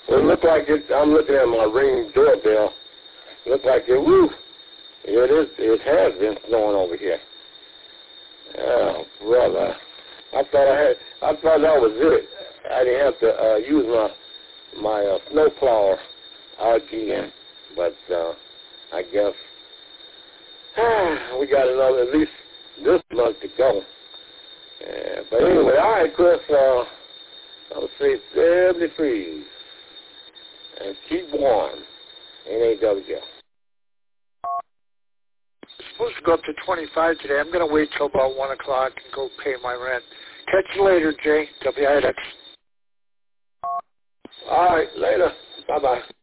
Well, it looked like it. I'm looking at my Ring doorbell. It looked like it. Woo! It has been snowing over here. Oh, brother! I thought that was it. I didn't have to use my snow plower again, but I guess we got another at least this month to go. But anyway, all right, Chris. I would say 70 degrees and keep warm. NAW. It's supposed to go up to 25 today. I'm going to wait till about 1 o'clock and go pay my rent. Catch you later, Jay. WIX. All right, later. Bye-bye.